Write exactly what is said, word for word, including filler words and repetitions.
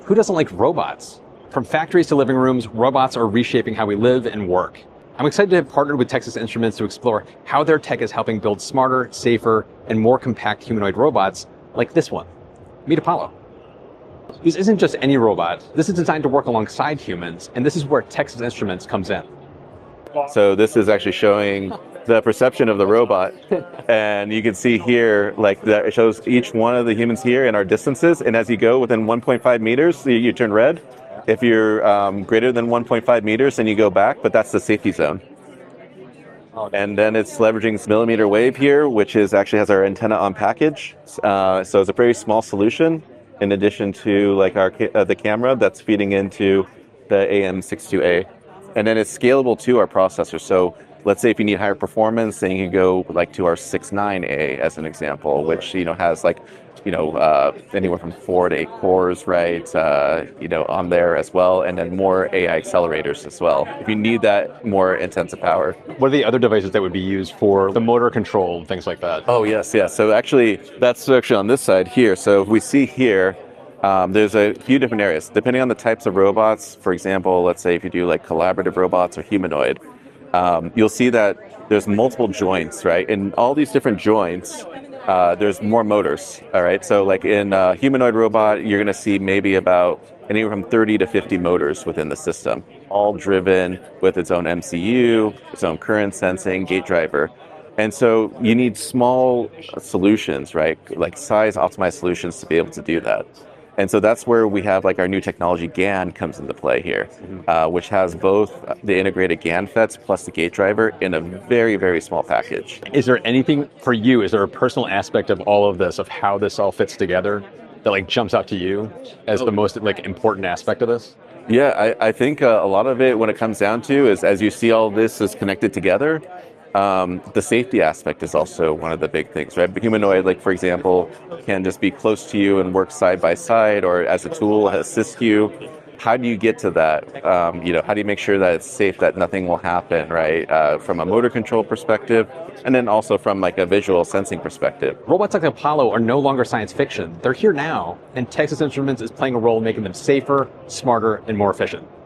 Who doesn't like robots? From factories to living rooms, robots are reshaping how we live and work. I'm excited to have partnered with Texas Instruments to explore how their tech is helping build smarter, safer, and more compact humanoid robots like this one. Meet Apollo. This isn't just any robot. This is designed to work alongside humans, and this is where Texas Instruments comes in. So this is actually showing the perception of the robot, and you can see here, like that it shows each one of the humans here and our distances, and as you go within one point five meters, you, you turn red. If you're um, greater than one point five meters, then you go back, but that's the safety zone. And then it's leveraging millimeter wave here, which is actually has our antenna on package. Uh, so it's a very small solution, in addition to like our uh, the camera that's feeding into the A M sixty-two A. And then it's scalable to our processor. So let's say if you need higher performance, then you can go like to our sixty-nine A as an example, which, you know, has like, you know, uh, anywhere from four to eight cores, right, uh, you know, on there as well, and then more A I accelerators as well, if you need that more intensive power. What are the other devices that would be used for the motor control, things like that? Oh, yes, yes. So actually, that's actually on this side here. So if we see here, um, there's a few different areas. Depending on the types of robots, for example, let's say if you do like collaborative robots or humanoid, um, you'll see that there's multiple joints, right? And all these different joints, Uh, there's more motors, all right? So like in a humanoid robot, you're going to see maybe about anywhere from thirty to fifty motors within the system, all driven with its own M C U, its own current sensing, gate driver. And so you need small solutions, right? Like size optimized solutions to be able to do that. And so that's where we have like our new technology GaN comes into play here, uh, which has both the integrated GaN FETs plus the gate driver in a very, very small package. Is there anything for you, is there a personal aspect of all of this, of how this all fits together, that like jumps out to you as the most like important aspect of this? Yeah, I, I think uh, a lot of it, when it comes down to, is as you see all this is connected together, Um, the safety aspect is also one of the big things, right? The humanoid, like for example, can just be close to you and work side by side, or as a tool assist you. How do you get to that? Um, you know, how do you make sure that it's safe, that nothing will happen, right? Uh, from a motor control perspective, and then also from like a visual sensing perspective. Robots like Apollo are no longer science fiction. They're here now, and Texas Instruments is playing a role in making them safer, smarter, and more efficient.